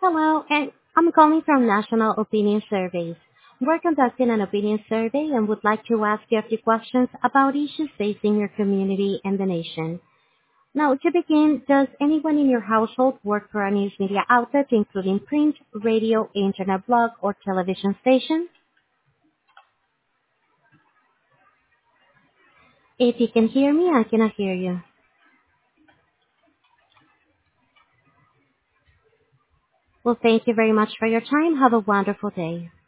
Hello, and I'm calling from National Opinion Surveys. We're conducting an opinion survey and would like to ask you a few questions about issues facing your community and the nation. Now, to begin, does anyone in your household work for a news media outlet, including print, radio, internet blog, or television station? If you can hear me, I cannot hear you. Well, thank you very much for your time. Have a wonderful day.